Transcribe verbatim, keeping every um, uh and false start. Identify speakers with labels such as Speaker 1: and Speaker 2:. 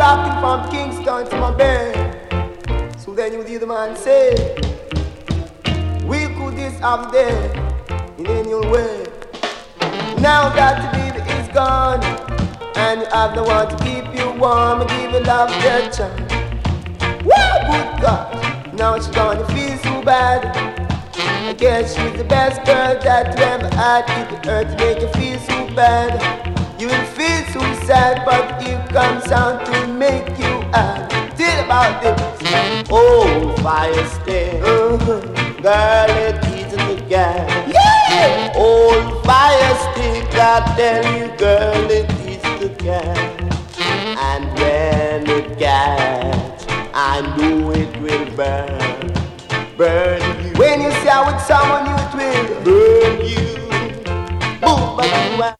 Speaker 1: walking from Kingston to my bed. So then you hear the man say, we could this have there in any old way. Now that the baby is gone, and you have no one to keep you warm and give you love, dear child. Woo, good God, now she's gonna feel so bad. I guess she's the best girl that you ever had. If the earth make you feel so bad, you will feel so sad, but it comes down to make you happy. Tell about this old fire stick, uh-huh. Girl, it isn't the gas. Yeah! Old fire stick, I tell you, girl, it is the gas. And when it catch, I know it will burn, burn you. When you see with someone, you it will burn you. Boom, but you